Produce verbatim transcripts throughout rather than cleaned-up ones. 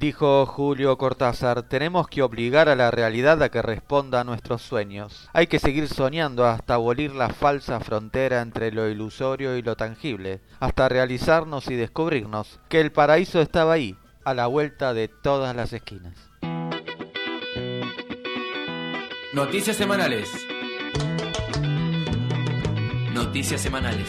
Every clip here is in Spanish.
Dijo Julio Cortázar, tenemos que obligar a la realidad a que responda a nuestros sueños. Hay que seguir soñando hasta abolir la falsa frontera entre lo ilusorio y lo tangible, hasta realizarnos y descubrirnos que el paraíso estaba ahí, a la vuelta de todas las esquinas. Noticias semanales. Noticias semanales.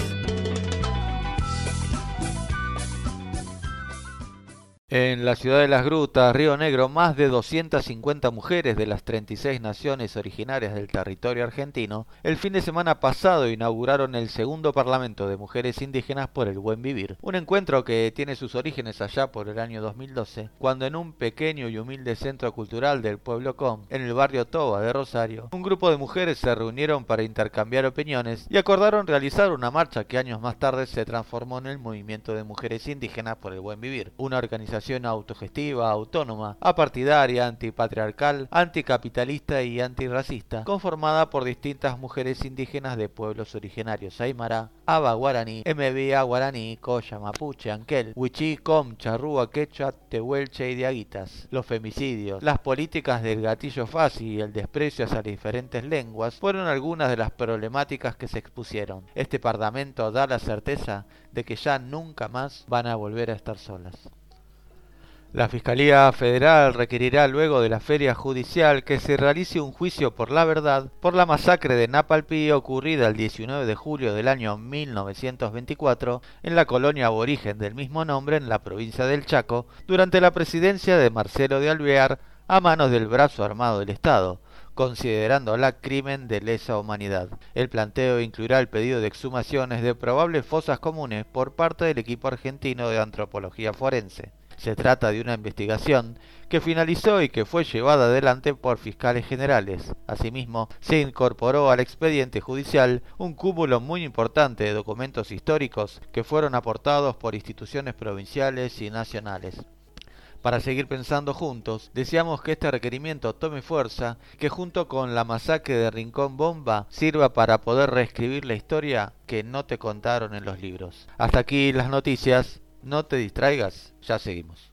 En la ciudad de Las Grutas, Río Negro, más de doscientas cincuenta mujeres de las treinta y seis naciones originarias del territorio argentino, el fin de semana pasado inauguraron el segundo Parlamento de Mujeres Indígenas por el Buen Vivir. Un encuentro que tiene sus orígenes allá por el año dos mil doce, cuando en un pequeño y humilde centro cultural del pueblo Com, en el barrio Toba de Rosario, un grupo de mujeres se reunieron para intercambiar opiniones y acordaron realizar una marcha que años más tarde se transformó en el Movimiento de Mujeres Indígenas por el Buen Vivir, una organización autogestiva, autónoma, apartidaria, antipatriarcal, anticapitalista y antirracista, conformada por distintas mujeres indígenas de pueblos originarios aymara, aba guaraní, mbia guaraní, coya, mapuche, anquel, huichí, com, charrúa, quechua, tehuelche y diaguitas. Los femicidios, las políticas del gatillo fácil y el desprecio hacia las diferentes lenguas fueron algunas de las problemáticas que se expusieron. Este parlamento da la certeza de que ya nunca más van a volver a estar solas. La Fiscalía Federal requerirá luego de la feria judicial que se realice un juicio por la verdad por la masacre de Napalpí ocurrida el diecinueve de julio del año mil novecientos veinticuatro en la colonia aborigen del mismo nombre en la provincia del Chaco durante la presidencia de Marcelo de Alvear a manos del brazo armado del Estado, considerándola crimen de lesa humanidad. El planteo incluirá el pedido de exhumaciones de probables fosas comunes por parte del equipo argentino de antropología forense. Se trata de una investigación que finalizó y que fue llevada adelante por fiscales generales. Asimismo, se incorporó al expediente judicial un cúmulo muy importante de documentos históricos que fueron aportados por instituciones provinciales y nacionales. Para seguir pensando juntos, deseamos que este requerimiento tome fuerza, que junto con la masacre de Rincón Bomba sirva para poder reescribir la historia que no te contaron en los libros. Hasta aquí las noticias. No te distraigas, ya seguimos.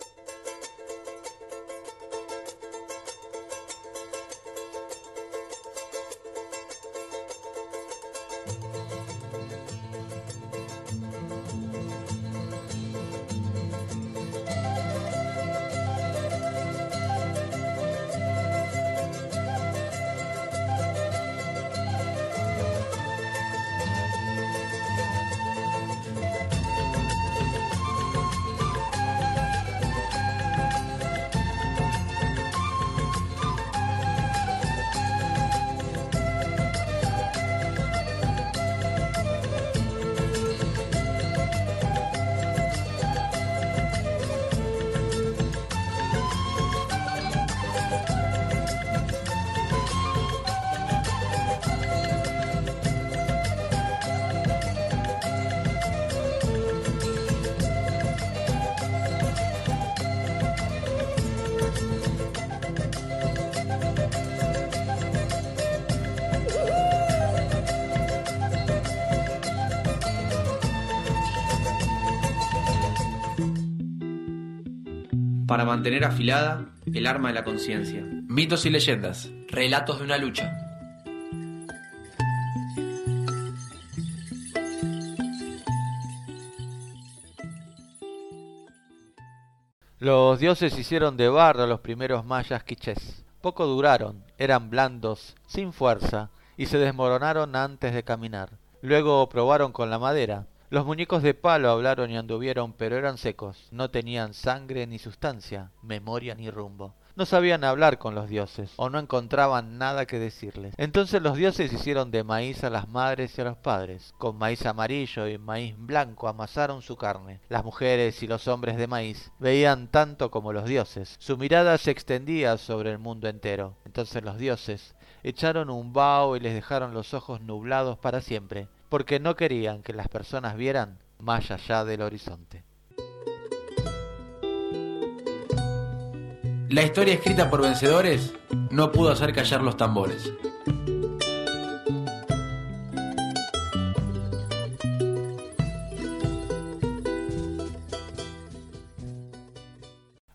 Para mantener afilada el arma de la conciencia. Mitos y leyendas. Relatos de una lucha. Los dioses hicieron de barro a los primeros mayas quichés. Poco duraron, eran blandos, sin fuerza, y se desmoronaron antes de caminar. Luego probaron con la madera. Los muñecos de palo hablaron y anduvieron, pero eran secos, no tenían sangre ni sustancia, memoria ni rumbo. No sabían hablar con los dioses, o no encontraban nada que decirles. Entonces los dioses hicieron de maíz a las madres y a los padres. Con maíz amarillo y maíz blanco amasaron su carne. Las mujeres y los hombres de maíz veían tanto como los dioses. Su mirada se extendía sobre el mundo entero. Entonces los dioses echaron un vaho y les dejaron los ojos nublados para siempre, porque no querían que las personas vieran más allá del horizonte. La historia escrita por vencedores no pudo hacer callar los tambores.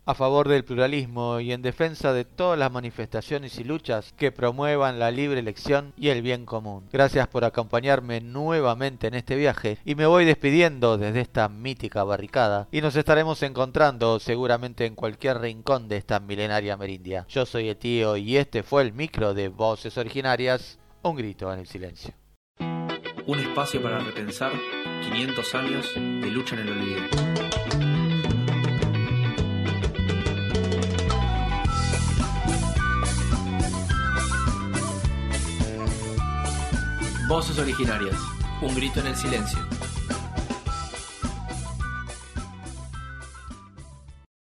a favor del pluralismo y en defensa de todas las manifestaciones y luchas que promuevan la libre elección y el bien común. Gracias por acompañarme nuevamente en este viaje y me voy despidiendo desde esta mítica barricada y nos estaremos encontrando seguramente en cualquier rincón de esta milenaria merindia. Yo soy Etío y este fue el micro de Voces Originarias, un grito en el silencio. Un espacio para repensar quinientos años de lucha en el olvido. Voces Originarias, un grito en el silencio.